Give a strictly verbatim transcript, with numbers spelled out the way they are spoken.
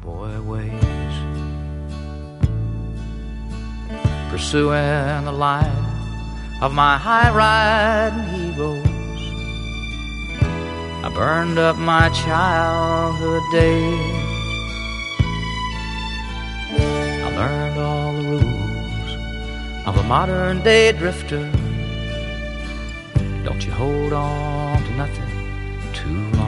cowboy ways, pursuing the life of my high-riding heroes. I burned up my childhood days. I learned all the rules of a modern-day drifter. Don't you hold on to nothing too long.